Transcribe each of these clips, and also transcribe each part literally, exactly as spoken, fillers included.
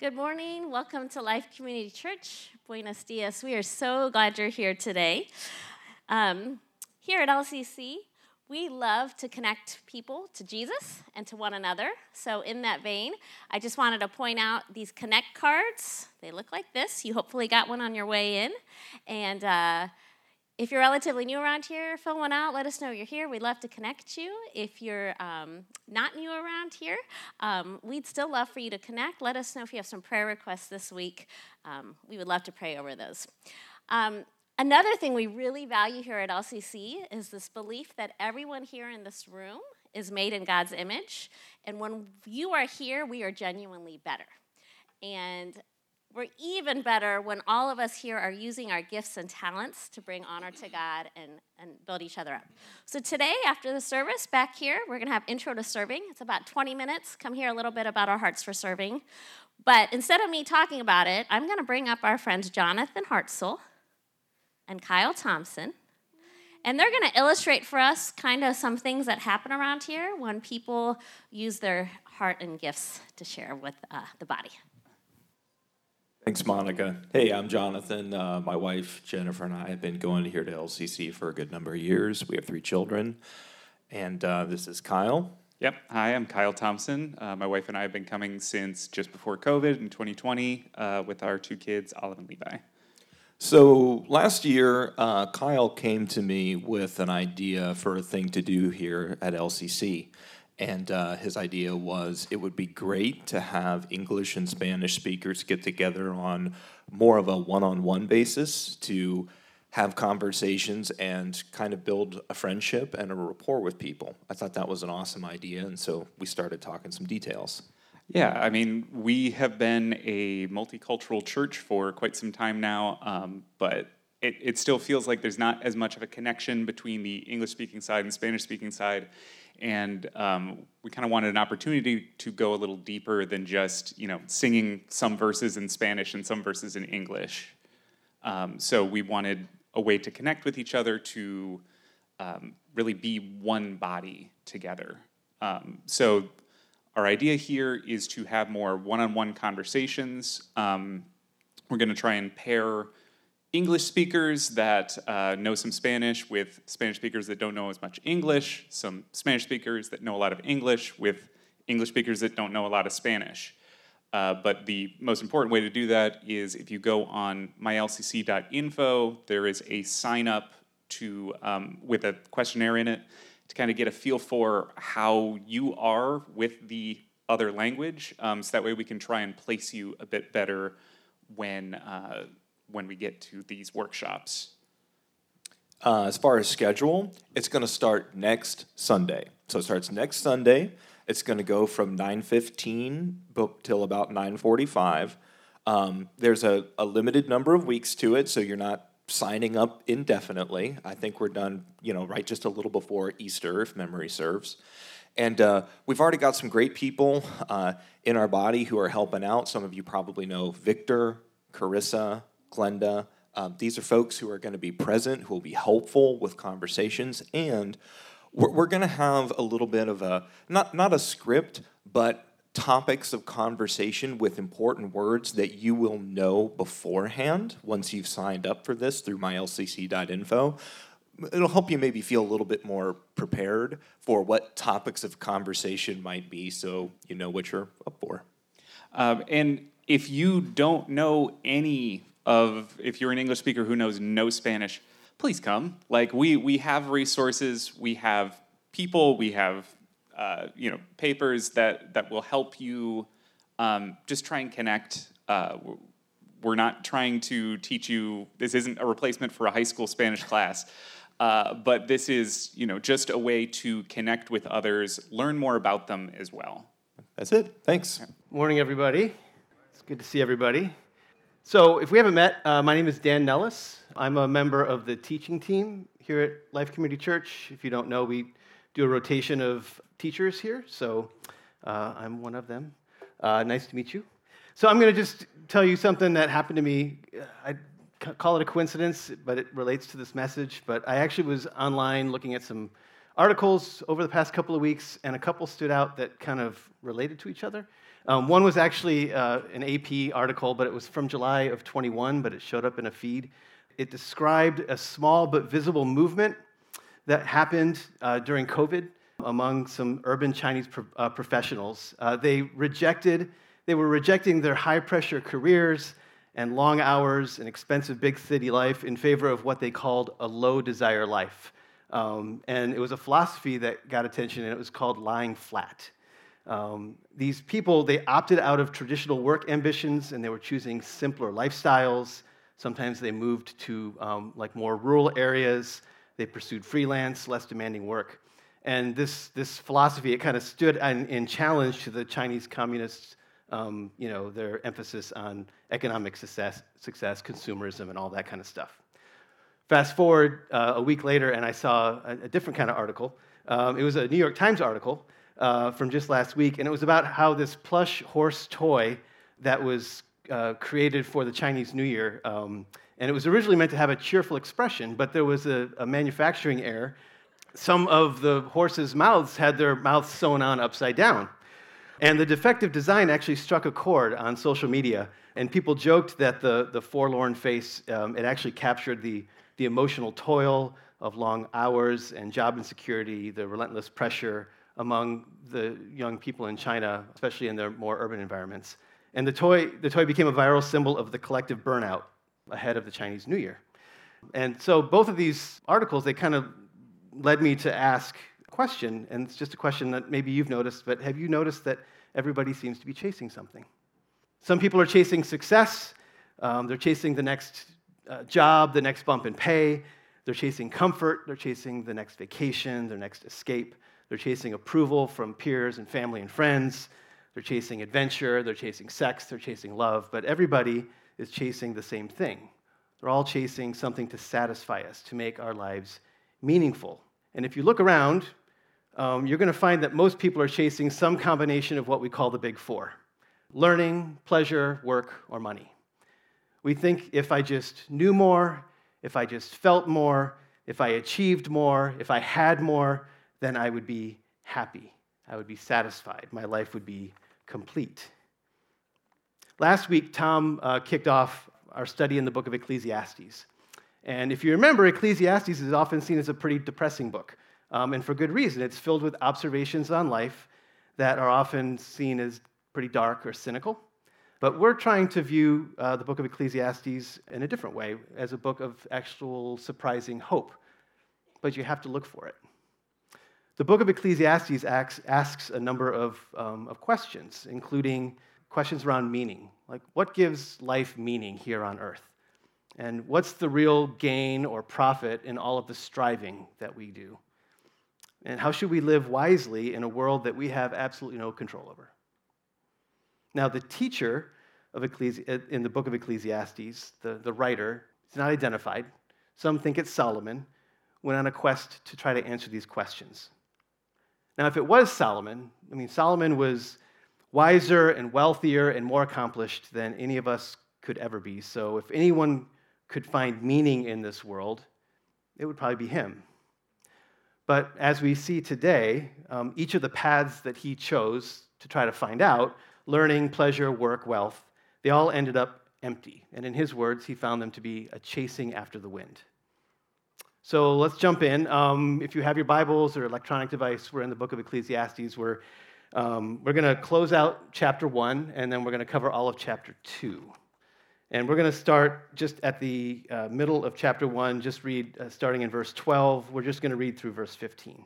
Good morning. Welcome to Life Community Church. Buenos dias. We are so glad you're here today. Um, here at L C C, we love to connect people to Jesus and to one another. So in that vein, I just wanted to point out these Connect cards. They look like this. You hopefully got one on your way in. And uh, if you're relatively new around here, fill one out. Let us know you're here. We'd love to connect you. If you're um, not new around here, um, we'd still love for you to connect. Let us know if you have some prayer requests this week. Um, we would love to pray over those. Um, another thing we really value here at L C C is this belief that everyone here in this room is made in God's image. And when you are here, we are genuinely better. And we're even better when all of us here are using our gifts and talents to bring honor to God and, and build each other up. So today, after the service, back here, we're going to have Intro to Serving. It's about twenty minutes. Come hear a little bit about our hearts for serving. But instead of me talking about it, I'm going to bring up our friends Jonathan Hartzell and Kyle Thompson. And they're going to illustrate for us kind of some things that happen around here when people use their heart and gifts to share with uh, the body. Thanks, Monica. Hey, I'm Jonathan. Uh, my wife, Jennifer, and I have been going here to L C C for a good number of years. We have three children. And uh, this is Kyle. Yep. Hi, I'm Kyle Thompson. Uh, my wife and I have been coming since just before COVID in twenty twenty uh, with our two kids, Olive and Levi. So last year, uh, Kyle came to me with an idea for a thing to do here at L C C. And uh, his idea was it would be great to have English and Spanish speakers get together on more of a one-on-one basis to have conversations and kind of build a friendship and a rapport with people. I thought that was an awesome idea, and so we started talking some details. Yeah, I mean, we have been a multicultural church for quite some time now, um, but it, it still feels like there's not as much of a connection between the English-speaking side and Spanish-speaking side. And um, we kind of wanted an opportunity to go a little deeper than just, you know, singing some verses in Spanish and some verses in English. Um, so we wanted a way to connect with each other, to um, really be one body together. Um, so our idea here is to have more one-on-one conversations. Um, we're going to try and pair English speakers that uh, know some Spanish with Spanish speakers that don't know as much English, some Spanish speakers that know a lot of English with English speakers that don't know a lot of Spanish. Uh, but the most important way to do that is if you go on my l c c dot info, there is a sign up to um, with a questionnaire in it to kind of get a feel for how you are with the other language, um, so that way we can try and place you a bit better when uh, when we get to these workshops. Uh, as far as schedule, it's going to start next Sunday. So it starts next Sunday. It's going to go from nine fifteen till about nine forty-five. Um, there's a, a limited number of weeks to it, so you're not signing up indefinitely. I think we're done, you know, right just a little before Easter, if memory serves. And uh, we've already got some great people uh, in our body who are helping out. Some of you probably know Victor, Carissa, Glenda. Um, these are folks who are going to be present, who will be helpful with conversations, and we're, we're going to have a little bit of a, not, not a script, but topics of conversation with important words that you will know beforehand once you've signed up for this through my l c c dot info. It'll help you maybe feel a little bit more prepared for what topics of conversation might be, so you know what you're up for. Um, and if you don't know any of, if you're an English speaker who knows no Spanish, please come. Like, we we have resources, we have people, we have uh, you know papers that that will help you um, just try and connect. Uh, we're not trying to teach you. This isn't a replacement for a high school Spanish class, uh, but this is you know just a way to connect with others, learn more about them as well. That's it. Thanks. Morning, everybody. It's good to see everybody. So if we haven't met, uh, my name is Dan Nellis. I'm a member of the teaching team here at Life Community Church. If you don't know, we do a rotation of teachers here, so uh, I'm one of them. Uh, nice to meet you. So I'm going to just tell you something that happened to me. I call it a coincidence, but it relates to this message. But I actually was online looking at some articles over the past couple of weeks, and a couple stood out that kind of related to each other. Um, one was actually uh, an A P article, but it was from July of twenty-one, but it showed up in a feed. It described a small but visible movement that happened uh, during COVID among some urban Chinese pro- uh, professionals. Uh, they rejected, they were rejecting their high-pressure careers and long hours and expensive big city life in favor of what they called a low-desire life. Um, and it was a philosophy that got attention, and it was called lying flat. Um, these people, they opted out of traditional work ambitions, and they were choosing simpler lifestyles. Sometimes they moved to um, like more rural areas. They pursued freelance, less demanding work. And this, this philosophy, it kind of stood in, in challenge to the Chinese communists, um, you know, their emphasis on economic success, success, consumerism, and all that kind of stuff. Fast forward uh, a week later, and I saw a, a different kind of article. Um, it was a New York Times article uh, from just last week, and it was about how this plush horse toy that was uh, created for the Chinese New Year, um, and it was originally meant to have a cheerful expression, but there was a, a manufacturing error. Some of the horses' mouths had their mouths sewn on upside down. And the defective design actually struck a chord on social media, and people joked that the, the forlorn face, um, it actually captured the the emotional toil of long hours and job insecurity, the relentless pressure among the young people in China, especially in their more urban environments. And the toy, the toy became a viral symbol of the collective burnout ahead of the Chinese New Year. And so both of these articles, they kind of led me to ask a question, and it's just a question that maybe you've noticed, but have you noticed that everybody seems to be chasing something? Some people are chasing success. Um, they're chasing the next Uh, job, the next bump in pay. They're chasing comfort. They're chasing the next vacation, their next escape. They're chasing approval from peers and family and friends. They're chasing adventure. They're chasing sex. They're chasing love. But everybody is chasing the same thing. They're all chasing something to satisfy us, to make our lives meaningful. And if you look around, um, you're going to find that most people are chasing some combination of what we call the big four: learning, pleasure, work, or money. We think if I just knew more, if I just felt more, if I achieved more, if I had more, then I would be happy. I would be satisfied. My life would be complete. Last week, Tom uh, kicked off our study in the book of Ecclesiastes. And if you remember, Ecclesiastes is often seen as a pretty depressing book, um, and for good reason. It's filled with observations on life that are often seen as pretty dark or cynical. But we're trying to view uh, the book of Ecclesiastes in a different way, as a book of actual surprising hope. But you have to look for it. The book of Ecclesiastes asks, asks a number of, um, of questions, including questions around meaning. Like, what gives life meaning here on earth? And what's the real gain or profit in all of the striving that we do? And how should we live wisely in a world that we have absolutely no control over? Now, the teacher of Ecclesi- in the book of Ecclesiastes, the, the writer, is not identified. Some think it's Solomon, went on a quest to try to answer these questions. Now, if it was Solomon, I mean, Solomon was wiser and wealthier and more accomplished than any of us could ever be. So if anyone could find meaning in this world, it would probably be him. But as we see today, um, each of the paths that he chose to try to find out, learning, pleasure, work, wealth, they all ended up empty. And in his words, he found them to be a chasing after the wind. So let's jump in. Um, if you have your Bibles or electronic device, we're in the book of Ecclesiastes. We're, um, we're going to close out chapter one, and then we're going to cover all of chapter two. And we're going to start just at the uh, middle of chapter one, just read uh, starting in verse twelve. We're just going to read through verse fifteen.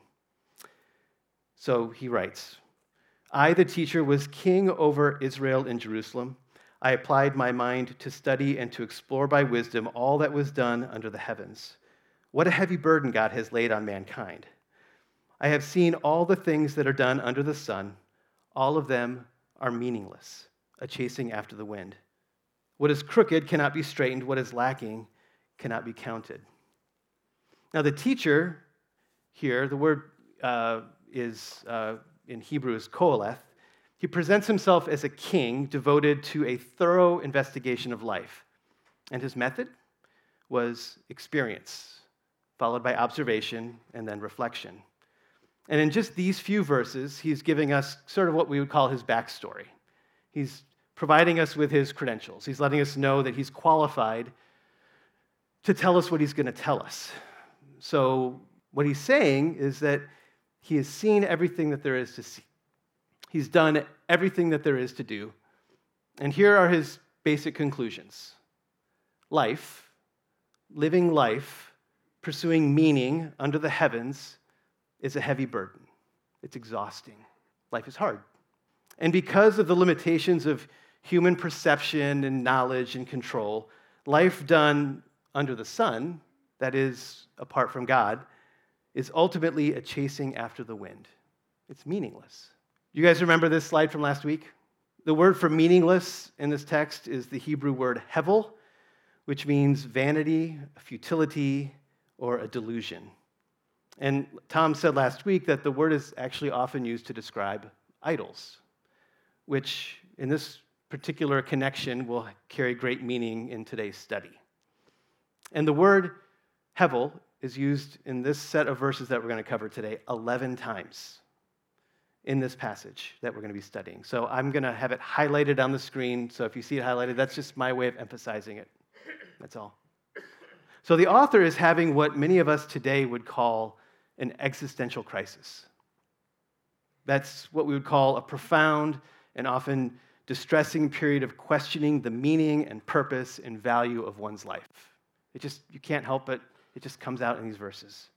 So he writes, I, the teacher, was king over Israel in Jerusalem. I applied my mind to study and to explore by wisdom all that was done under the heavens. What a heavy burden God has laid on mankind. I have seen all the things that are done under the sun. All of them are meaningless, a chasing after the wind. What is crooked cannot be straightened. What is lacking cannot be counted. Now, the teacher here, the word uh, is uh, in Hebrew is koheleth. He presents himself as a king devoted to a thorough investigation of life. And his method was experience, followed by observation and then reflection. And in just these few verses, he's giving us sort of what we would call his backstory. He's providing us with his credentials. He's letting us know that he's qualified to tell us what he's going to tell us. So what he's saying is that he has seen everything that there is to see. He's done everything that there is to do. And here are his basic conclusions. Life, living life, pursuing meaning under the heavens is a heavy burden. It's exhausting. Life is hard. And because of the limitations of human perception and knowledge and control, life done under the sun, that is, apart from God, is ultimately a chasing after the wind. It's meaningless. You guys remember this slide from last week? The word for meaningless in this text is the Hebrew word hevel, which means vanity, futility, or a delusion. And Tom said last week that the word is actually often used to describe idols, which in this particular connection will carry great meaning in today's study. And the word hevel is used in this set of verses that we're going to cover today eleven times in this passage that we're going to be studying. So I'm going to have it highlighted on the screen. So if you see it highlighted, that's just my way of emphasizing it. That's all. So the author is having what many of us today would call an existential crisis. That's what we would call a profound and often distressing period of questioning the meaning and purpose and value of one's life. It just, you can't help it. It just comes out in these verses.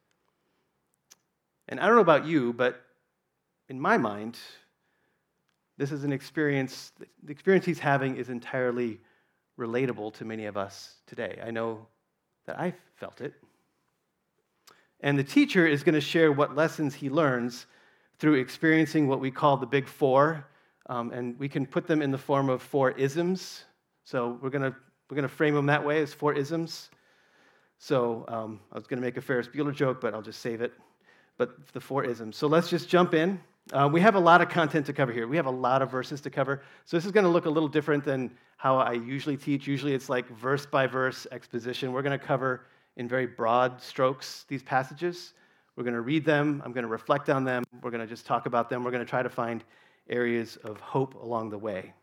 And I don't know about you, but in my mind, this is an experience, the experience he's having is entirely relatable to many of us today. I know that I felt it. And the teacher is going to share what lessons he learns through experiencing what we call the big four, um, and we can put them in the form of four isms. So we're going to we're going to frame them that way as four isms. So um, I was going to make a Ferris Bueller joke, but I'll just save it. But the four isms. So let's just jump in. Uh, we have a lot of content to cover here. We have a lot of verses to cover. So this is going to look a little different than how I usually teach. Usually it's like verse by verse exposition. We're going to cover in very broad strokes these passages. We're going to read them. I'm going to reflect on them. We're going to just talk about them. We're going to try to find areas of hope along the way.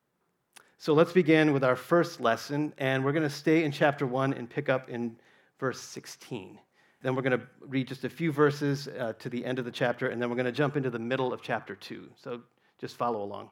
So let's begin with our first lesson, and we're going to stay in chapter one and pick up in verse sixteen. Then we're going to read just a few verses uh, to the end of the chapter, and then we're going to jump into the middle of chapter two. So just follow along.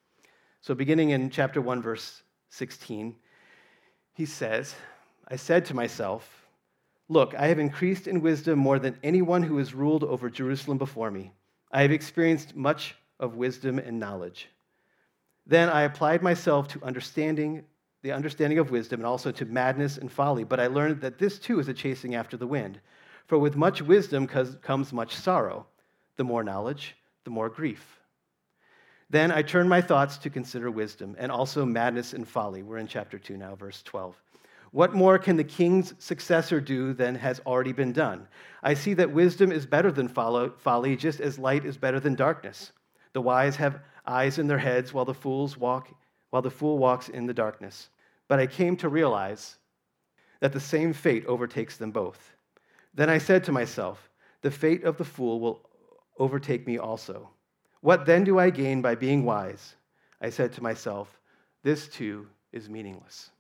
So beginning in chapter one, verse sixteen, he says, I said to myself, look, I have increased in wisdom more than anyone who has ruled over Jerusalem before me. I have experienced much of wisdom and knowledge. Then I applied myself to understanding, the understanding of wisdom, and also to madness and folly. But I learned that this too is a chasing after the wind. For with much wisdom comes much sorrow. The more knowledge, the more grief. Then I turned my thoughts to consider wisdom, and also madness and folly. We're in chapter two now, verse twelve. What more can the king's successor do than has already been done? I see that wisdom is better than folly, just as light is better than darkness. The wise have eyes in their heads, while the fools walk, while the fool walks in the darkness. But I came to realize that the same fate overtakes them both. Then I said to myself, the fate of the fool will overtake me also. What then do I gain by being wise? I said to myself, this too is meaningless.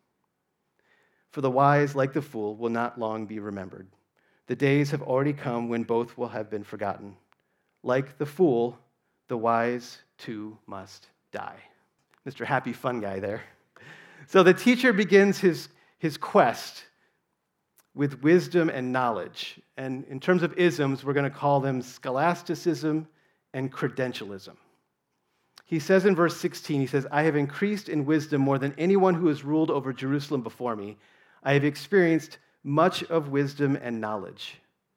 For the wise, like the fool, will not long be remembered. The days have already come when both will have been forgotten. Like the fool, the wise too must die. Mister Happy Fun Guy there. So the teacher begins his, his quest with wisdom and knowledge. And in terms of isms, we're going to call them scholasticism and credentialism. He says in verse sixteen, he says, I have increased in wisdom more than anyone who has ruled over Jerusalem before me. I have experienced much of wisdom and knowledge.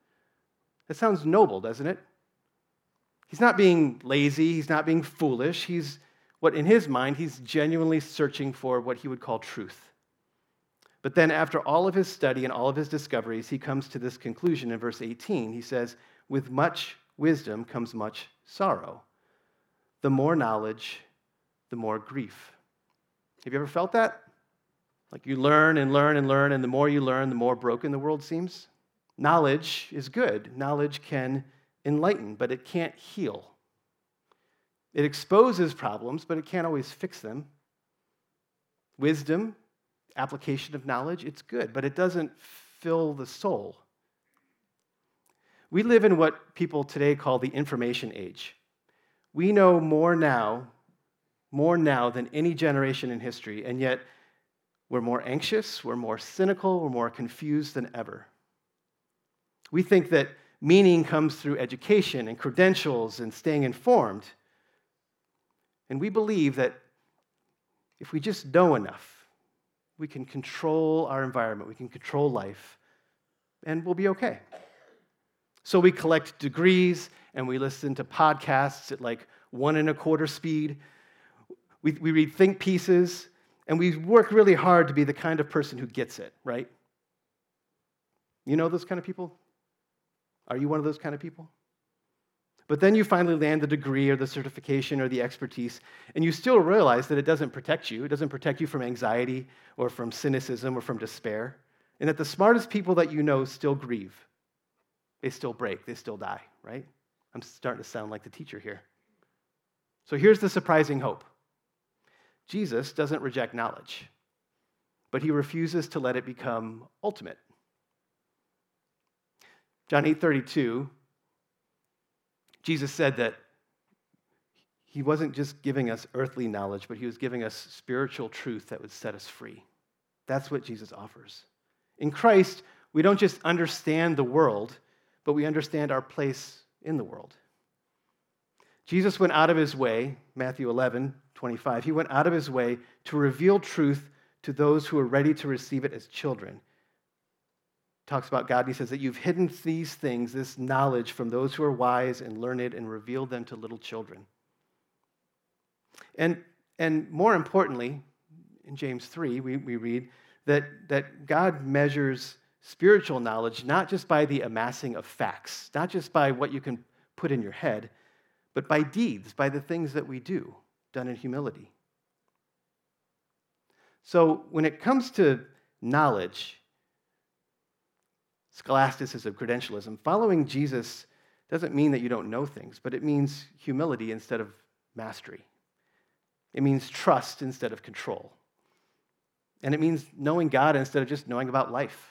That sounds noble, doesn't it? He's not being lazy. He's not being foolish. He's, what in his mind, he's genuinely searching for what he would call truth. But then after all of his study and all of his discoveries, he comes to this conclusion in verse eighteen. He says, with much wisdom comes much sorrow. The more knowledge, the more grief. Have you ever felt that? Like you learn and learn and learn, and the more you learn, the more broken the world seems? Knowledge is good. Knowledge can enlighten, but it can't heal. It exposes problems, but it can't always fix them. Wisdom, application of knowledge, it's good, but it doesn't fill the soul. We live in what people today call the information age. We know more now, more now than any generation in history, and yet we're more anxious, we're more cynical, we're more confused than ever. We think that meaning comes through education and credentials and staying informed. And we believe that if we just know enough, we can control our environment, we can control life, and we'll be okay. So we collect degrees and we listen to podcasts at like one and a quarter speed. We, we read think pieces, and we work really hard to be the kind of person who gets it, right? You know those kind of people? Are you one of those kind of people? But then you finally land the degree or the certification or the expertise, and you still realize that it doesn't protect you. It doesn't protect you from anxiety or from cynicism or from despair, and that the smartest people that you know still grieve. They still break. They still die, right? I'm starting to sound like the teacher here. So here's the surprising hope. Jesus doesn't reject knowledge, but he refuses to let it become ultimate. John eight thirty-two, Jesus said that he wasn't just giving us earthly knowledge, but he was giving us spiritual truth that would set us free. That's what Jesus offers. In Christ, we don't just understand the world, but we understand our place in the world. Jesus went out of his way, Matthew eleven twenty-five, he went out of his way to reveal truth to those who are ready to receive it as children. Talks about God, and he says that you've hidden these things, this knowledge, from those who are wise and learned, and revealed them to little children. And, and more importantly, in James three, we, we read that, that God measures spiritual knowledge not just by the amassing of facts, not just by what you can put in your head, but by deeds, by the things that we do, done in humility. So when it comes to knowledge, scholasticism, credentialism, following Jesus doesn't mean that you don't know things, but it means humility instead of mastery. It means trust instead of control. And it means knowing God instead of just knowing about life.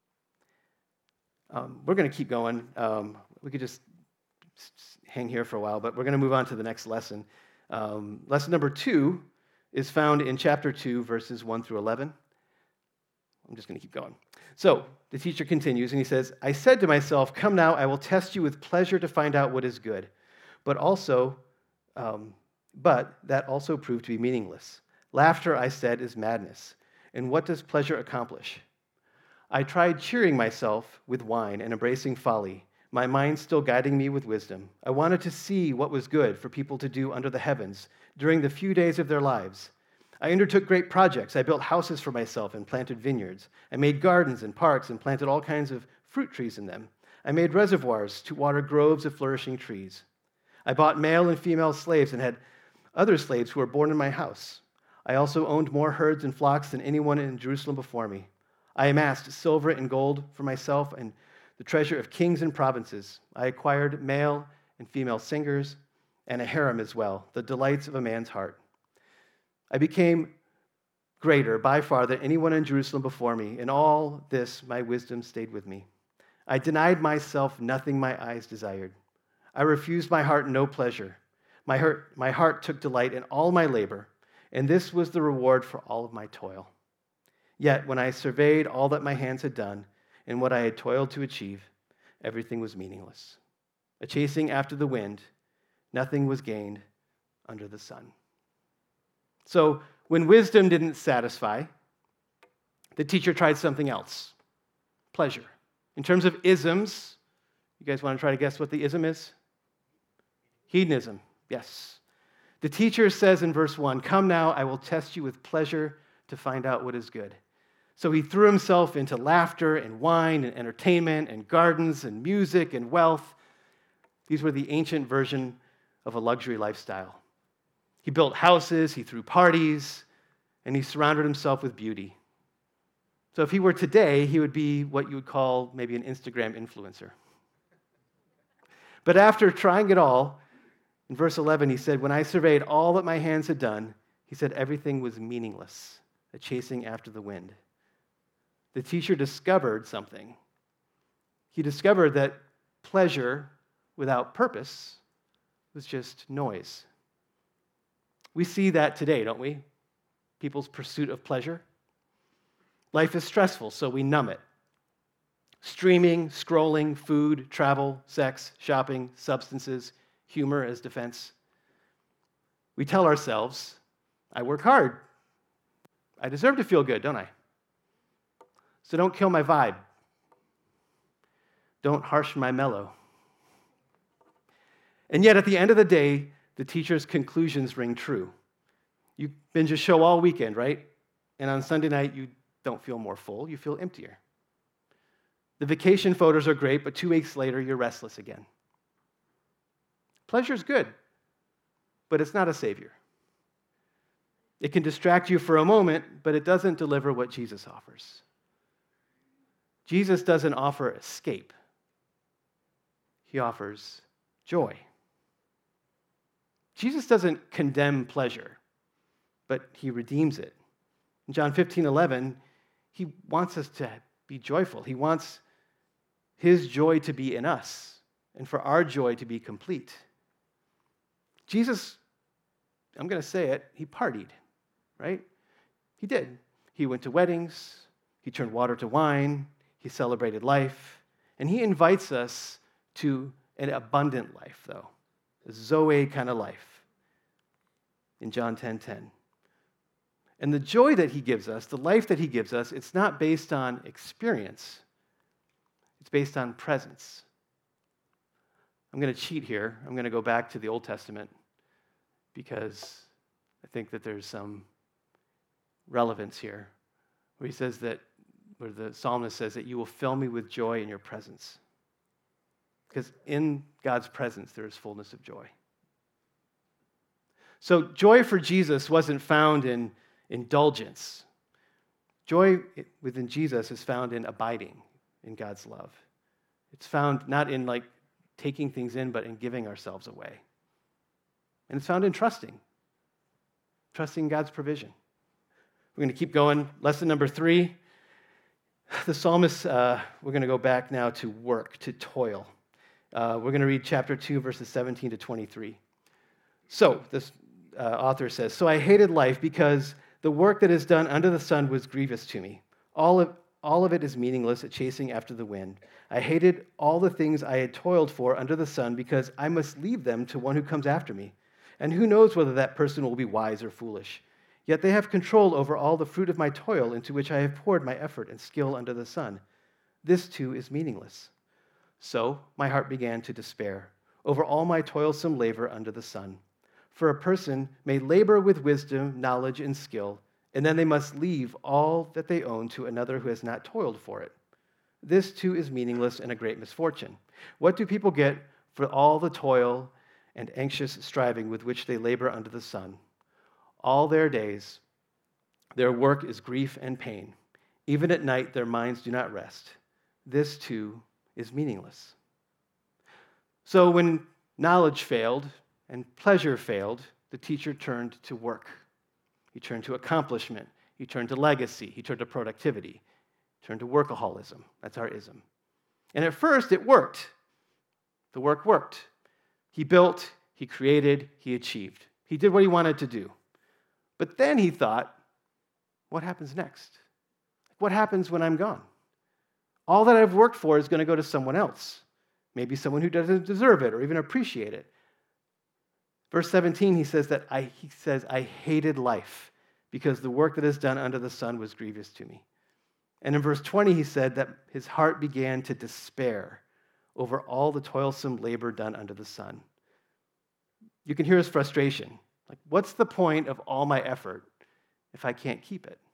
Um, we're going to keep going. Um, we could just hang here for a while, but we're going to move on to the next lesson. Um, lesson number two is found in chapter two, verses one through eleven. I'm just going to keep going. So the teacher continues, and he says, I said to myself, come now, I will test you with pleasure to find out what is good. But also, um, but that also proved to be meaningless. Laughter, I said, is madness. And what does pleasure accomplish? I tried cheering myself with wine and embracing folly, my mind still guiding me with wisdom. I wanted to see what was good for people to do under the heavens during the few days of their lives. I undertook great projects. I built houses for myself and planted vineyards. I made gardens and parks and planted all kinds of fruit trees in them. I made reservoirs to water groves of flourishing trees. I bought male and female slaves and had other slaves who were born in my house. I also owned more herds and flocks than anyone in Jerusalem before me. I amassed silver and gold for myself and the treasure of kings and provinces. I acquired male and female singers and a harem as well, the delights of a man's heart. I became greater by far than anyone in Jerusalem before me. In all this, my wisdom stayed with me. I denied myself nothing my eyes desired. I refused my heart no pleasure. My heart, my heart took delight in all my labor, and this was the reward for all of my toil. Yet when I surveyed all that my hands had done and what I had toiled to achieve, everything was meaningless. A chasing after the wind, nothing was gained under the sun. So when wisdom didn't satisfy, the teacher tried something else, pleasure. In terms of isms, you guys want to try to guess what the ism is? Hedonism, yes. The teacher says in verse one, come now, I will test you with pleasure to find out what is good. So he threw himself into laughter and wine and entertainment and gardens and music and wealth. These were the ancient version of a luxury lifestyle. He built houses, he threw parties, and he surrounded himself with beauty. So if he were today, he would be what you would call maybe an Instagram influencer. But after trying it all, In verse eleven, he said, when I surveyed all that my hands had done, he said everything was meaningless, a chasing after the wind. The teacher discovered something. He discovered that pleasure without purpose was just noise. We see that today, don't we? People's pursuit of pleasure. Life is stressful, so we numb it. Streaming, scrolling, food, travel, sex, shopping, substances, humor as defense. We tell ourselves, I work hard. I deserve to feel good, don't I? So don't kill my vibe. Don't harsh my mellow. And yet, at the end of the day, the teacher's conclusions ring true. You binge a show all weekend, right? And on Sunday night, you don't feel more full, you feel emptier. The vacation photos are great, but two weeks later, you're restless again. Pleasure's good, but it's not a savior. It can distract you for a moment, but it doesn't deliver what Jesus offers. Jesus doesn't offer escape. He offers joy. Jesus doesn't condemn pleasure, but he redeems it. In John fifteen eleven, he wants us to be joyful. He wants his joy to be in us and for our joy to be complete. Jesus, I'm going to say it, he partied, right? He did. He went to weddings, he turned water to wine, he celebrated life, and he invites us to an abundant life, though, a Zoe kind of life in John ten ten. And the joy that he gives us, the life that he gives us, it's not based on experience. It's based on presence. I'm going to cheat here. I'm going to go back to the Old Testament because I think that there's some relevance here, where he says that, where the psalmist says that you will fill me with joy in your presence. Because in God's presence, there is fullness of joy. So joy for Jesus wasn't found in indulgence. Joy within Jesus is found in abiding in God's love. It's found not in like taking things in, but in giving ourselves away. And it's found in trusting, trusting God's provision. We're going to keep going. Lesson number three, the psalmist, uh, we're going to go back now to work, to toil. Uh, we're going to read chapter two, verses seventeen to twenty-three. So, this uh, author says, so I hated life because the work that is done under the sun was grievous to me. All of, all of it is meaningless, a chasing after the wind. I hated all the things I had toiled for under the sun because I must leave them to one who comes after me. And who knows whether that person will be wise or foolish. Yet they have control over all the fruit of my toil into which I have poured my effort and skill under the sun. This too is meaningless. So my heart began to despair over all my toilsome labor under the sun. For a person may labor with wisdom, knowledge, and skill, and then they must leave all that they own to another who has not toiled for it. This too is meaningless and a great misfortune. What do people get for all the toil and anxious striving with which they labor under the sun? All their days, their work is grief and pain. Even at night, their minds do not rest. This too is meaningless. So when knowledge failed and pleasure failed, the teacher turned to work. He turned to accomplishment. He turned to legacy. He turned to productivity. He turned to workaholism. That's our ism. And at first, it worked. The work worked. He built, he created, he achieved. He did what he wanted to do. But then he thought, what happens next? What happens when I'm gone? All that I've worked for is going to go to someone else, maybe someone who doesn't deserve it or even appreciate it. Verse seventeen, he says that I, he says, I hated life because the work that is done under the sun was grievous to me. And in verse twenty, he said that his heart began to despair over all the toilsome labor done under the sun. You can hear his frustration. Like, what's the point of all my effort if I can't keep it?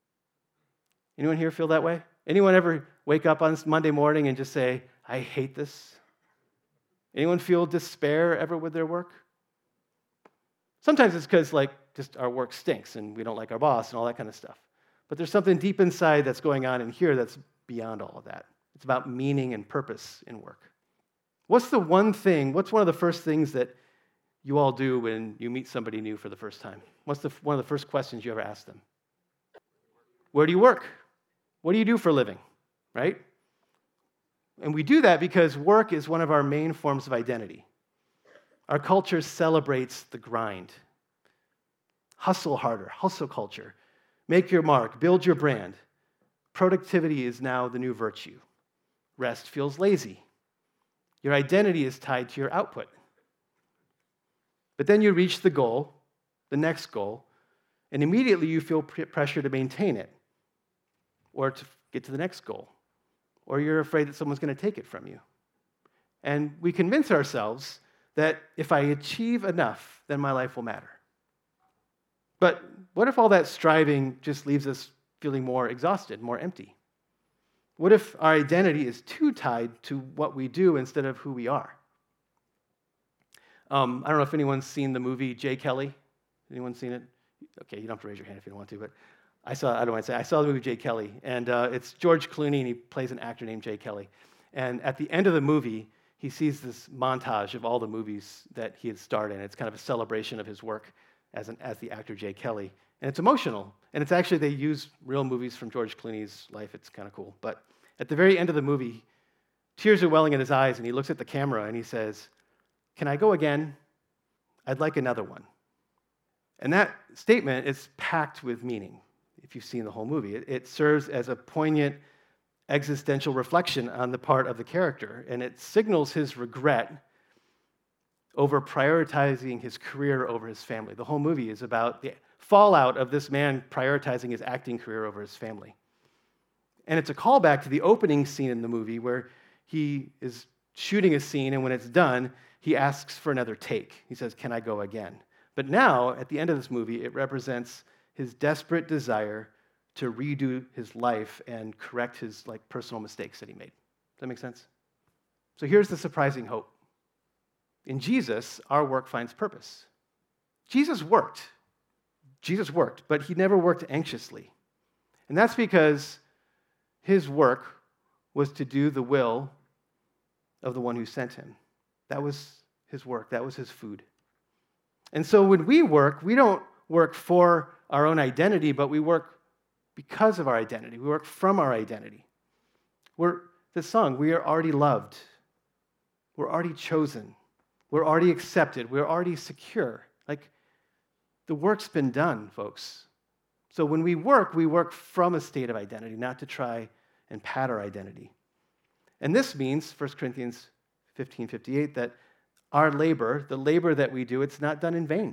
Anyone here feel that way? Anyone ever wake up on Monday morning and just say, I hate this? Anyone feel despair ever with their work? Sometimes it's because, like, just our work stinks and we don't like our boss and all that kind of stuff. But there's something deep inside that's going on in here that's beyond all of that. It's about meaning and purpose in work. What's the one thing, what's one of the first things that you all do when you meet somebody new for the first time? What's the, one of the first questions you ever ask them? Where do you work? What do you do for a living, right? And we do that because work is one of our main forms of identity. Our culture celebrates the grind. Hustle harder, hustle culture. Make your mark, build your brand. Productivity is now the new virtue. Rest feels lazy. Your identity is tied to your output. But then you reach the goal, the next goal, and immediately you feel pressure to maintain it or to get to the next goal, or you're afraid that someone's going to take it from you. And we convince ourselves that if I achieve enough, then my life will matter. But what if all that striving just leaves us feeling more exhausted, more empty? What if our identity is too tied to what we do instead of who we are? Um, I don't know if anyone's seen the movie Jay Kelly. Anyone seen it? Okay, you don't have to raise your hand if you don't want to, but I saw, I don't want to say, I saw the movie Jay Kelly, and uh, it's George Clooney, and he plays an actor named Jay Kelly. And at the end of the movie, he sees this montage of all the movies that he had starred in. It's kind of a celebration of his work as, an, as the actor Jay Kelly. And it's emotional. And it's actually, they use real movies from George Clooney's life. It's kind of cool. But at the very end of the movie, tears are welling in his eyes, and he looks at the camera and he says, "Can I go again? I'd like another one." And that statement is packed with meaning, if you've seen the whole movie. It, it serves as a poignant existential reflection on the part of the character, and it signals his regret over prioritizing his career over his family. The whole movie is about the fallout of this man prioritizing his acting career over his family. And it's a callback to the opening scene in the movie where he is shooting a scene, and when it's done, he asks for another take. He says, "Can I go again?" But now, at the end of this movie, it represents his desperate desire to redo his life and correct his like personal mistakes that he made. Does that make sense? So here's the surprising hope. In Jesus, our work finds purpose. Jesus worked. Jesus worked, but he never worked anxiously. And that's because his work was to do the will of the one who sent him. That was his work. That was his food. And so when we work, we don't work for our own identity, but we work because of our identity. We work from our identity. We're, the song, we are already loved. We're already chosen. We're already accepted. We're already secure. Like, the work's been done, folks. So when we work, we work from a state of identity, not to try and pad our identity. And this means, First Corinthians fifteen fifty-eight, that our labor, the labor that we do, it's not done in vain.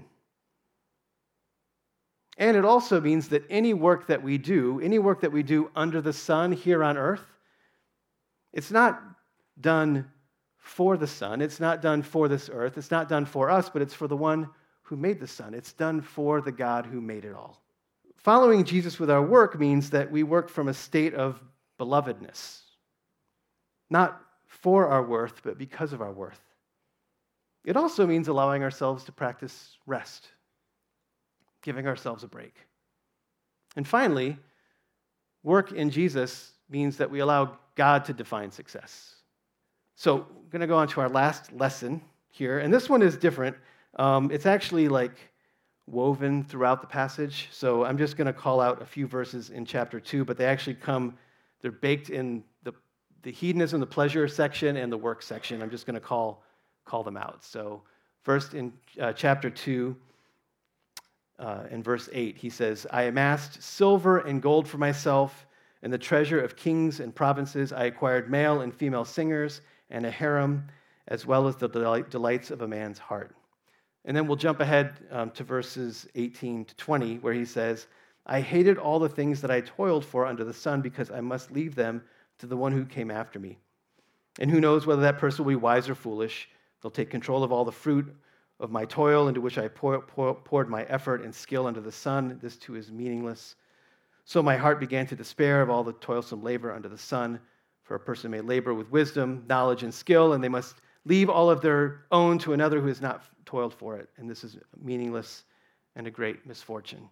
And it also means that any work that we do, any work that we do under the sun here on earth, it's not done for the sun, it's not done for this earth, it's not done for us, but it's for the one who made the sun. It's done for the God who made it all. Following Jesus with our work means that we work from a state of belovedness, not for our worth, but because of our worth. It also means allowing ourselves to practice rest, giving ourselves a break. And finally, work in Jesus means that we allow God to define success. So we're going to go on to our last lesson here, and this one is different. Um, it's actually like woven throughout the passage, so I'm just going to call out a few verses in chapter two, but they actually come, they're baked in the, the hedonism, the pleasure section, and the work section. I'm just going to call, call them out. So first in uh, chapter two, uh, in verse eight, he says, "I amassed silver and gold for myself, and the treasure of kings and provinces. I acquired male and female singers, and a harem, as well as the delight, delights of a man's heart." And then we'll jump ahead um, to verses eighteen to twenty, where he says, "I hated all the things that I toiled for under the sun, because I must leave them to the one who came after me. And who knows whether that person will be wise or foolish. They'll take control of all the fruit of my toil, into which I pour, pour, poured my effort and skill under the sun. This too is meaningless. So my heart began to despair of all the toilsome labor under the sun. For a person may labor with wisdom, knowledge, and skill, and they must leave all of their own to another who has not toiled for it. And this is meaningless and a great misfortune."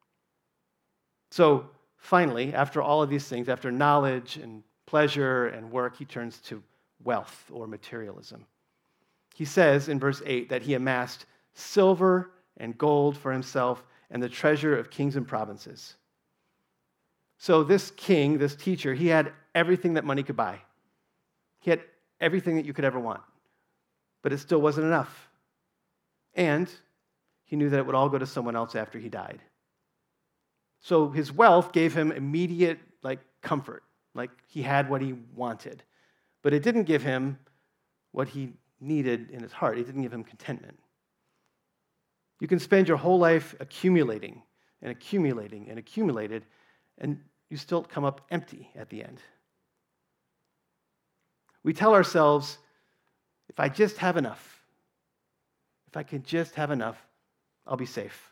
So finally, after all of these things, after knowledge and pleasure and work, he turns to wealth or materialism. He says in verse eight that he amassed silver and gold for himself, and the treasure of kings and provinces. So this king, this teacher, he had everything that money could buy. He had everything that you could ever want. But it still wasn't enough. And he knew that it would all go to someone else after he died. So his wealth gave him immediate, like, comfort. Like, he had what he wanted. But it didn't give him what he needed in his heart. It didn't give him contentment. You can spend your whole life accumulating and accumulating and accumulated, and you still come up empty at the end. We tell ourselves, if I just have enough, if I can just have enough, I'll be safe.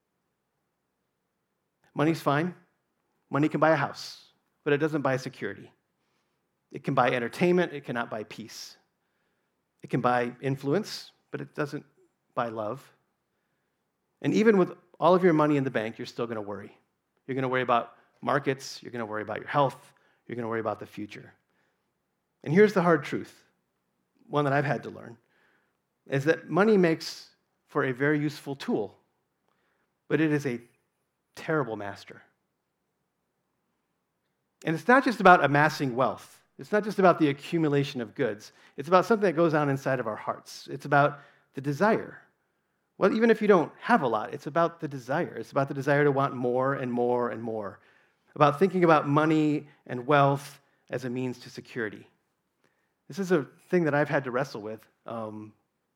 Money's fine. Money can buy a house, but it doesn't buy security. It can buy entertainment. It cannot buy peace. It can buy influence, but it doesn't buy love. And even with all of your money in the bank, you're still going to worry. You're going to worry about markets. You're going to worry about your health. You're going to worry about the future. And here's the hard truth, one that I've had to learn, is that money makes for a very useful tool, but it is a terrible master. And it's not just about amassing wealth. It's not just about the accumulation of goods. It's about something that goes on inside of our hearts. It's about the desire. Well, even if you don't have a lot, it's about the desire. It's about the desire to want more and more and more. About thinking about money and wealth as a means to security. This is a thing that I've had to wrestle with, um,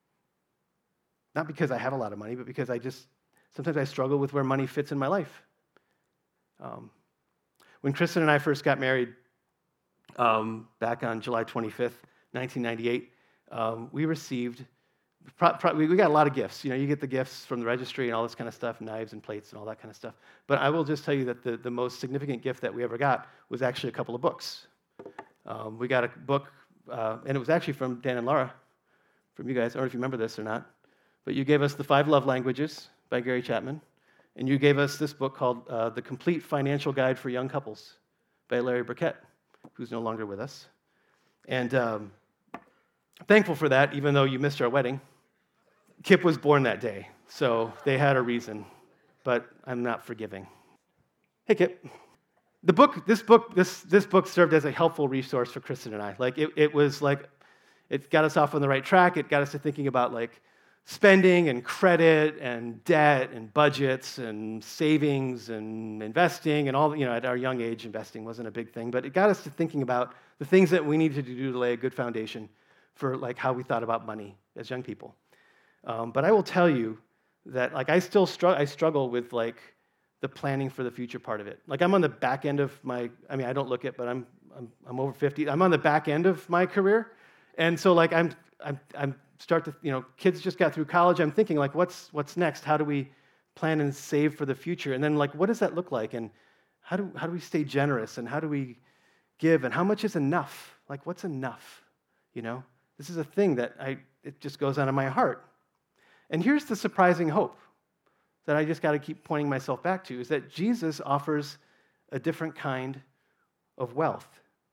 not because I have a lot of money, but because I just, sometimes I struggle with where money fits in my life. Um, when Kristen and I first got married, um, back on July twenty-fifth, nineteen ninety-eight, um, we received, pro- pro- we got a lot of gifts. You know, you get the gifts from the registry and all this kind of stuff, knives and plates and all that kind of stuff. But I will just tell you that the, the most significant gift that we ever got was actually a couple of books. Um, we got a book, uh, and it was actually from Dan and Laura, from you guys. I don't know if you remember this or not, but you gave us The Five Love Languages by Gary Chapman, and you gave us this book called uh, The Complete Financial Guide for Young Couples by Larry Burkett, who's no longer with us. And um, thankful for that, even though you missed our wedding. Kip was born that day, so they had a reason, but I'm not forgiving. Hey, Kip. The book, this book, this this book served as a helpful resource for Kristen and I. Like it, it was like, it got us off on the right track. It got us to thinking about like spending and credit and debt and budgets and savings and investing and all. You know, at our young age, investing wasn't a big thing, but it got us to thinking about the things that we needed to do to lay a good foundation for like how we thought about money as young people. Um, but I will tell you that like I still struggle. I struggle with like the planning for the future part of it. Like I'm on the back end of my, I mean, I don't look it, but I'm I'm I'm over fifty. I'm on the back end of my career. And so like I'm I'm I'm start to, you know, kids just got through college. I'm thinking like what's what's next? How do we plan and save for the future? And then like what does that look like? And how do how do we stay generous and how do we give and how much is enough? Like what's enough? You know? This is a thing that I it just goes on in my heart. And here's the surprising hope that I just got to keep pointing myself back to, is that Jesus offers a different kind of wealth.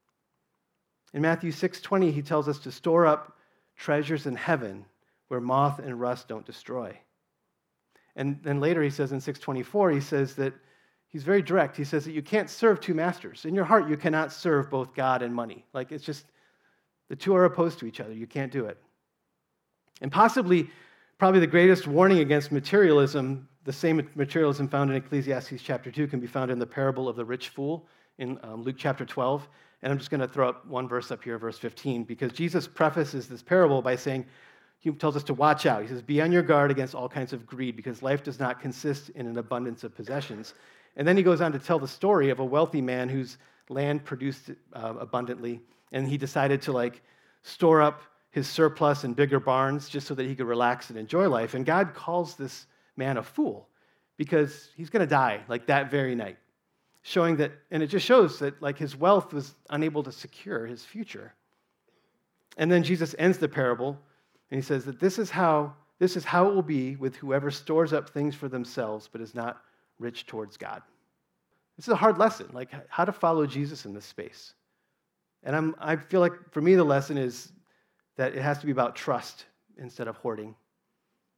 In Matthew six twenty, he tells us to store up treasures in heaven where moth and rust don't destroy. And then later he says in six twenty-four, he says that, he's very direct, he says that you can't serve two masters. In your heart, you cannot serve both God and money. Like it's just, the two are opposed to each other. You can't do it. And possibly, probably the greatest warning against materialism, the same materialism found in Ecclesiastes chapter two can be found in the parable of the rich fool in um, Luke chapter twelve. And I'm just going to throw up one verse up here, verse fifteen, because Jesus prefaces this parable by saying, he tells us to watch out. He says, be on your guard against all kinds of greed, because life does not consist in an abundance of possessions. And then he goes on to tell the story of a wealthy man whose land produced uh, abundantly, and he decided to like store up his surplus in bigger barns just so that he could relax and enjoy life. And God calls this man a fool because he's going to die like that very night, showing that, and it just shows that like his wealth was unable to secure his future. And then Jesus ends the parable and he says that this is how this is how it will be with whoever stores up things for themselves but is not rich towards God. This is a hard lesson, like how to follow Jesus in this space. And I'm I feel like for me the lesson is that it has to be about trust instead of hoarding.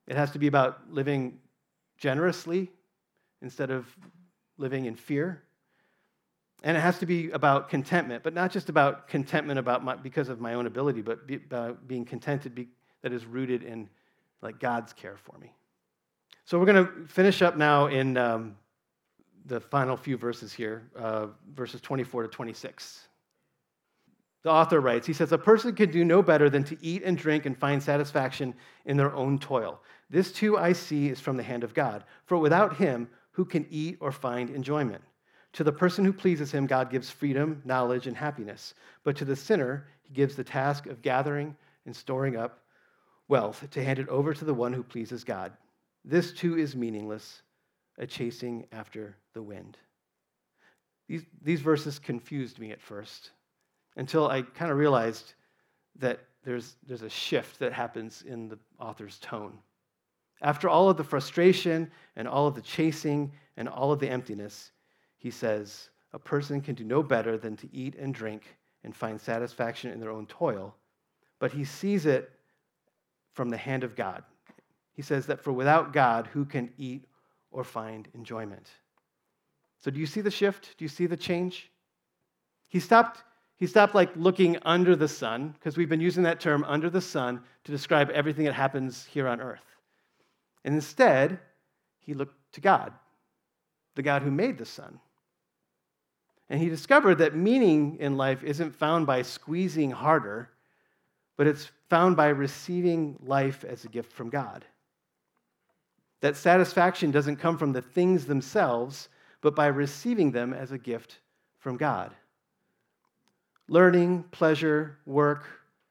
It has to be about living generously instead of living in fear. And it has to be about contentment, but not just about contentment about my, because of my own ability, but be, about being contented be, that is rooted in like God's care for me. So we're going to finish up now in um, the final few verses here, uh, verses twenty-four to twenty-six. The author writes, he says, a person can do no better than to eat and drink and find satisfaction in their own toil. This too I see is from the hand of God. For without him, who can eat or find enjoyment? To the person who pleases him, God gives freedom, knowledge, and happiness. But to the sinner, he gives the task of gathering and storing up wealth to hand it over to the one who pleases God. This too is meaningless, a chasing after the wind. These, these verses confused me at first until I kind of realized that there's, there's a shift that happens in the author's tone. After all of the frustration and all of the chasing and all of the emptiness, he says, a person can do no better than to eat and drink and find satisfaction in their own toil, but he sees it from the hand of God. He says that for without God, who can eat or find enjoyment? So do you see the shift? Do you see the change? He stopped, he stopped like looking under the sun, because we've been using that term under the sun to describe everything that happens here on earth. And instead, he looked to God, the God who made the sun. And he discovered that meaning in life isn't found by squeezing harder, but it's found by receiving life as a gift from God. That satisfaction doesn't come from the things themselves, but by receiving them as a gift from God. Learning, pleasure, work,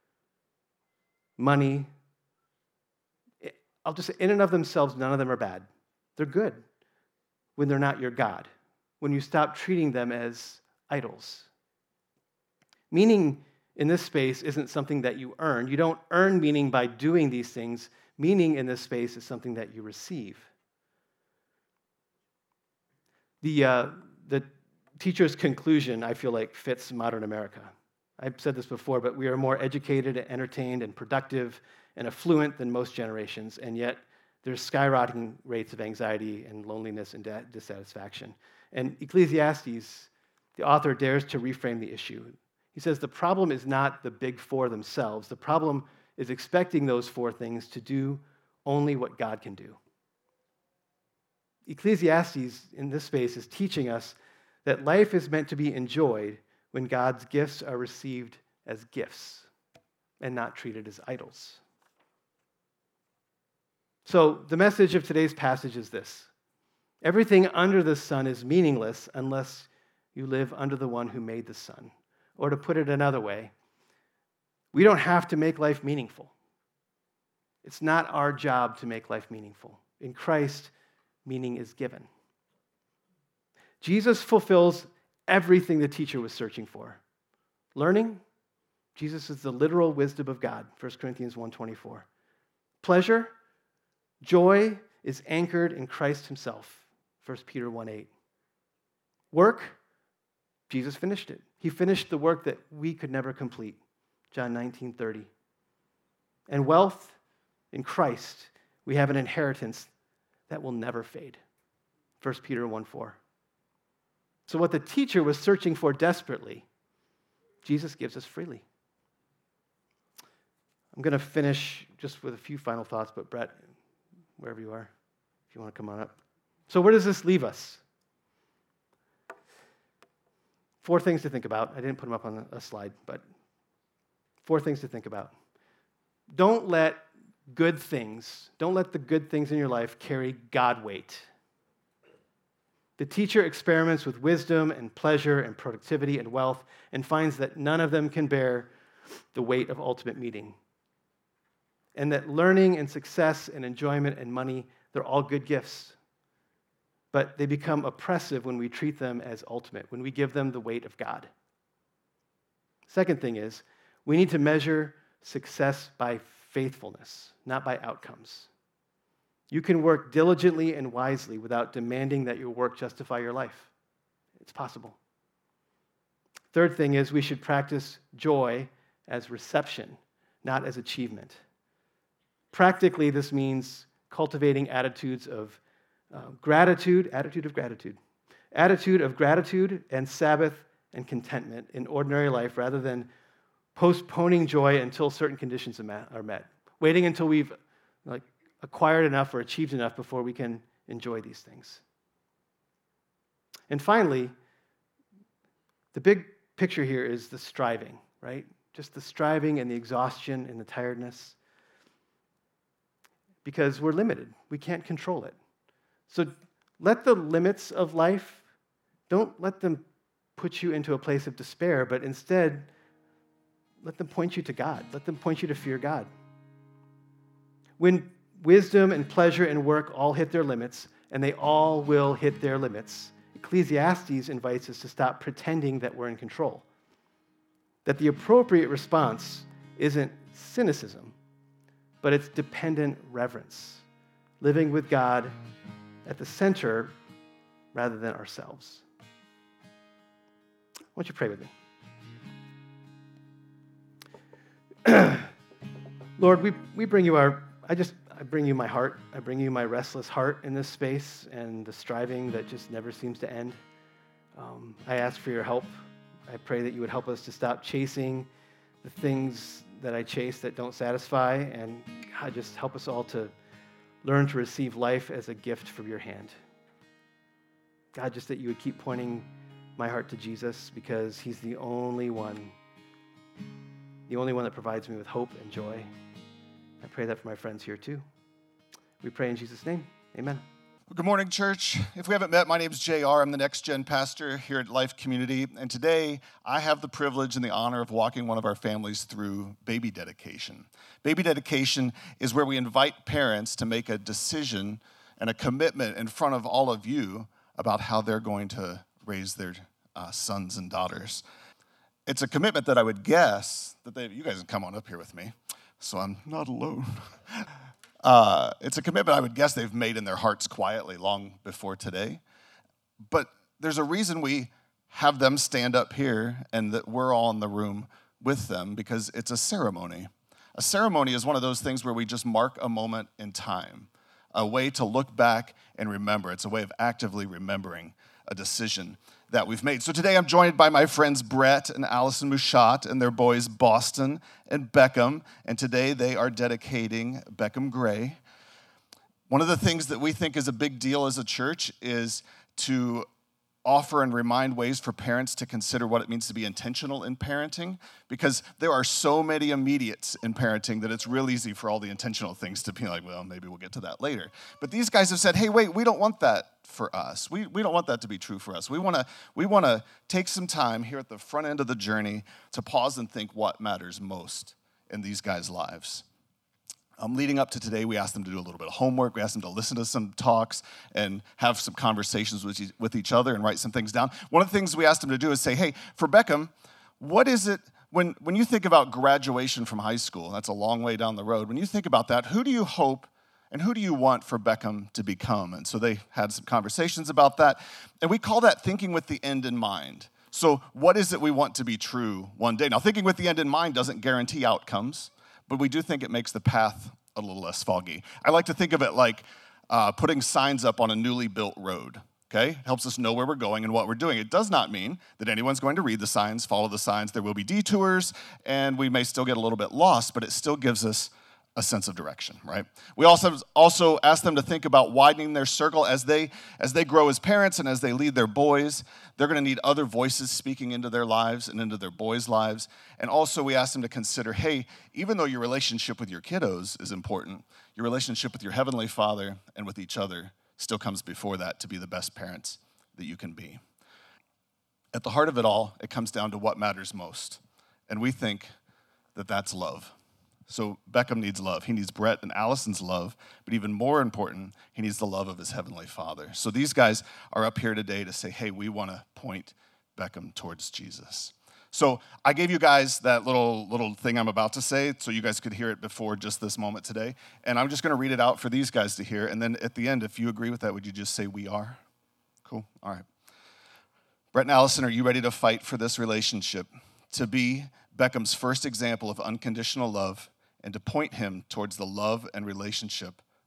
money, I'll just say, in and of themselves, none of them are bad. They're good when they're not your God, when you stop treating them as idols. Meaning in this space isn't something that you earn. You don't earn meaning by doing these things. Meaning in this space is something that you receive. The, uh, the teacher's conclusion, I feel like, fits modern America. I've said this before, but we are more educated, entertained, and productive and affluent than most generations, and yet there's skyrocketing rates of anxiety and loneliness and dissatisfaction. And Ecclesiastes, the author dares to reframe the issue. He says the problem is not the big four themselves. The problem is expecting those four things to do only what God can do. Ecclesiastes, in this space, is teaching us that life is meant to be enjoyed when God's gifts are received as gifts and not treated as idols. So the message of today's passage is this: everything under the sun is meaningless unless you live under the one who made the sun. Or to put it another way, we don't have to make life meaningful. It's not our job to make life meaningful. In Christ, meaning is given. Jesus fulfills everything the teacher was searching for. Learning, Jesus is the literal wisdom of God, First Corinthians one twenty-four. Pleasure, joy is anchored in Christ himself, First Peter one eight. Work, Jesus finished it. He finished the work that we could never complete, John nineteen thirty. And wealth, in Christ, we have an inheritance that will never fade, First Peter one four. So what the teacher was searching for desperately, Jesus gives us freely. I'm going to finish just with a few final thoughts, but Brett, wherever you are, if you want to come on up. So where does this leave us? Four things to think about. I didn't put them up on a slide, but four things to think about. Don't let good things, don't let the good things in your life carry God weight. The teacher experiments with wisdom and pleasure and productivity and wealth and finds that none of them can bear the weight of ultimate meaning. And that learning and success and enjoyment and money, they're all good gifts. But they become oppressive when we treat them as ultimate, when we give them the weight of God. Second thing is, we need to measure success by faithfulness, not by outcomes. You can work diligently and wisely without demanding that your work justify your life. It's possible. Third thing is, we should practice joy as reception, not as achievement. Practically, this means cultivating attitudes of uh, gratitude, attitude of gratitude, attitude of gratitude and Sabbath and contentment in ordinary life rather than postponing joy until certain conditions are met, waiting until we've like acquired enough or achieved enough before we can enjoy these things. And finally, the big picture here is the striving, right? Just the striving and the exhaustion and the tiredness. Because we're limited. We can't control it. So let the limits of life, don't let them put you into a place of despair, but instead, let them point you to God. Let them point you to fear God. When wisdom and pleasure and work all hit their limits, and they all will hit their limits, Ecclesiastes invites us to stop pretending that we're in control. That the appropriate response isn't cynicism, but it's dependent reverence, living with God at the center rather than ourselves. Why don't you pray with me? Lord, we, we bring you our, I just, I bring you my heart. I bring you my restless heart in this space and the striving that just never seems to end. Um, I ask for your help. I pray that you would help us to stop chasing the things that I chase that don't satisfy, and God, just help us all to learn to receive life as a gift from your hand. God, just that you would keep pointing my heart to Jesus, because he's the only one, the only one that provides me with hope and joy. I pray that for my friends here too. We pray in Jesus' name. Amen. Well, good morning, church. If we haven't met, my name is J R. I'm the Next Gen pastor here at Life Community. And today, I have the privilege and the honor of walking one of our families through baby dedication. Baby dedication is where we invite parents to make a decision and a commitment in front of all of you about how they're going to raise their uh, sons and daughters. It's a commitment that I would guess that they, you guys can come on up here with me, so I'm not alone. Uh, it's a commitment I would guess they've made in their hearts quietly long before today. But there's a reason we have them stand up here and that we're all in the room with them, because it's a ceremony. A ceremony is one of those things where we just mark a moment in time, a way to look back and remember. It's a way of actively remembering a decision that we've made. So today I'm joined by my friends Brett and Allison Mushat and their boys Boston and Beckham, and today they are dedicating Beckham Gray. One of the things that we think is a big deal as a church is to offer and remind ways for parents to consider what it means to be intentional in parenting, because there are so many immediates in parenting that it's real easy for all the intentional things to be like, well, maybe we'll get to that later. But these guys have said, hey, wait, we don't want that for us. We we don't want that to be true for us. We want to we want to take some time here at the front end of the journey to pause and think what matters most in these guys' lives. Um, leading up to today, we asked them to do a little bit of homework. We asked them to listen to some talks and have some conversations with, e- with each other and write some things down. One of the things we asked them to do is say, hey, for Beckham, what is it, when, when you think about graduation from high school, that's a long way down the road, when you think about that, who do you hope and who do you want for Beckham to become? And so they had some conversations about that. And we call that thinking with the end in mind. So what is it we want to be true one day? Now, thinking with the end in mind doesn't guarantee outcomes, but we do think it makes the path a little less foggy. I like to think of it like uh, putting signs up on a newly built road, okay? Helps us know where we're going and what we're doing. It does not mean that anyone's going to read the signs, follow the signs. There will be detours, and we may still get a little bit lost, but it still gives us a sense of direction, right? We also also ask them to think about widening their circle as they as they grow as parents and as they lead their boys. They're going to need other voices speaking into their lives and into their boys' lives. And also we ask them to consider, hey, even though your relationship with your kiddos is important, your relationship with your Heavenly Father and with each other still comes before that to be the best parents that you can be. At the heart of it all, it comes down to what matters most. And we think that that's love. So Beckham needs love. He needs Brett and Allison's love, but even more important, he needs the love of his Heavenly Father. So these guys are up here today to say, hey, we want to point Beckham towards Jesus. So I gave you guys that little little thing I'm about to say so you guys could hear it before just this moment today. And I'm just going to read it out for these guys to hear. And then at the end, if you agree with that, would you just say we are? Cool. All right. Brett and Allison, are you ready to fight for this relationship, to be Beckham's first example of unconditional love, and to point him towards the love and relationship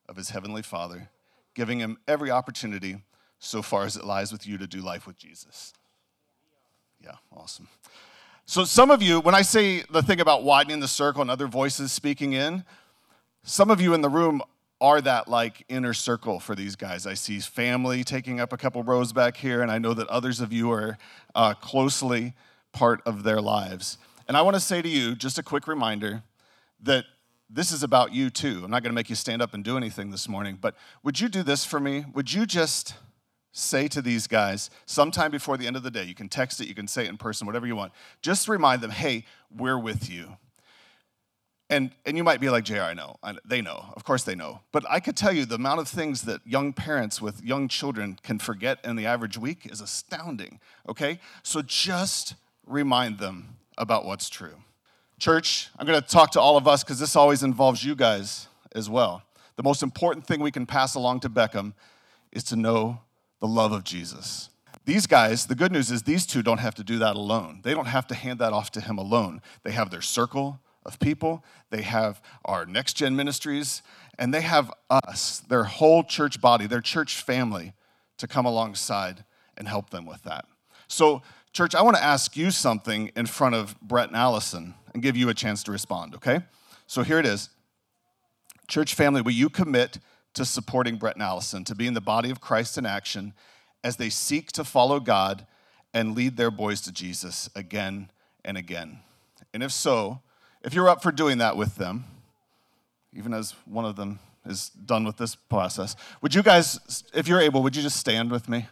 of his heavenly Father, giving him every opportunity so far as it lies with you to do life with Jesus. Yeah, awesome. So some of you, when I say the thing about widening the circle and other voices speaking in, some of you in the room are that like inner circle for these guys. I see family taking up a couple rows back here, and I know that others of you are uh, closely part of their lives. And I want to say to you, just a quick reminder, that this is about you too. I'm not going to make you stand up and do anything this morning, but would you do this for me? Would you just say to these guys, sometime before the end of the day, you can text it, you can say it in person, whatever you want, just remind them, hey, we're with you. And and you might be like, J R, I know. I, they know. Of course they know. But I could tell you the amount of things that young parents with young children can forget in the average week is astounding, okay? So just remind them about what's true. Church, I'm going to talk to all of us because this always involves you guys as well. The most important thing we can pass along to Beckham is to know the love of Jesus. These guys, the good news is these two don't have to do that alone. They don't have to hand that off to him alone. They have their circle of people. They have our Next Gen Ministries, and they have us, their whole church body, their church family, to come alongside and help them with that. So, church, I want to ask you something in front of Brett and Allison and give you a chance to respond, okay? So here it is. Church family, will you commit to supporting Brett and Allison, to being the body of Christ in action as they seek to follow God and lead their boys to Jesus again and again? And if so, if you're up for doing that with them, even as one of them is done with this process, would you guys, if you're able, would you just stand with me?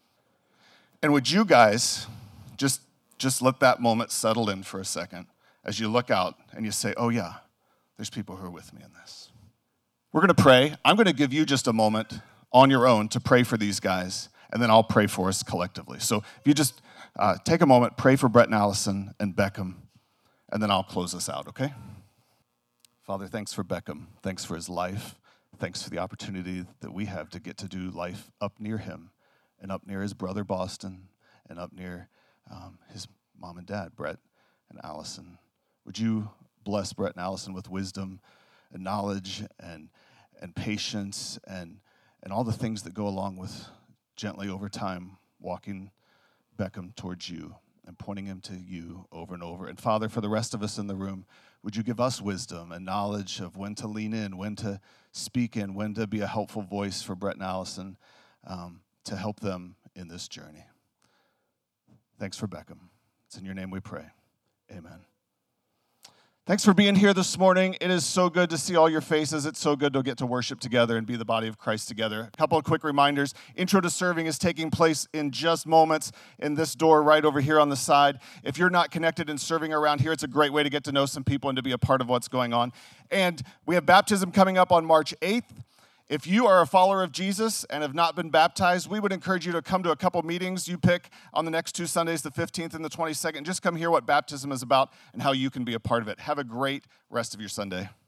And would you guys just, just let that moment settle in for a second as you look out and you say, oh yeah, there's people who are with me in this. We're going to pray. I'm going to give you just a moment on your own to pray for these guys, and then I'll pray for us collectively. So if you just uh, take a moment, pray for Brett and Allison and Beckham, and then I'll close us out, okay? Father, thanks for Beckham. Thanks for his life. Thanks for the opportunity that we have to get to do life up near him and up near his brother, Boston, and up near um, his mom and dad, Brett and Allison. Would you bless Brett and Allison with wisdom and knowledge and and patience and, and all the things that go along with gently over time walking Beckham towards you and pointing him to you over and over. And Father, for the rest of us in the room, would you give us wisdom and knowledge of when to lean in, when to speak in, when to be a helpful voice for Brett and Allison um, to help them in this journey. Thanks for Beckham. It's in your name we pray. Amen. Thanks for being here this morning. It is so good to see all your faces. It's so good to get to worship together and be the body of Christ together. A couple of quick reminders. Intro to Serving is taking place in just moments in this door right over here on the side. If you're not connected in serving around here, it's a great way to get to know some people and to be a part of what's going on. And we have baptism coming up on March eighth. If you are a follower of Jesus and have not been baptized, we would encourage you to come to a couple meetings you pick on the next two Sundays, the fifteenth and the twenty-second. Just come hear what baptism is about and how you can be a part of it. Have a great rest of your Sunday.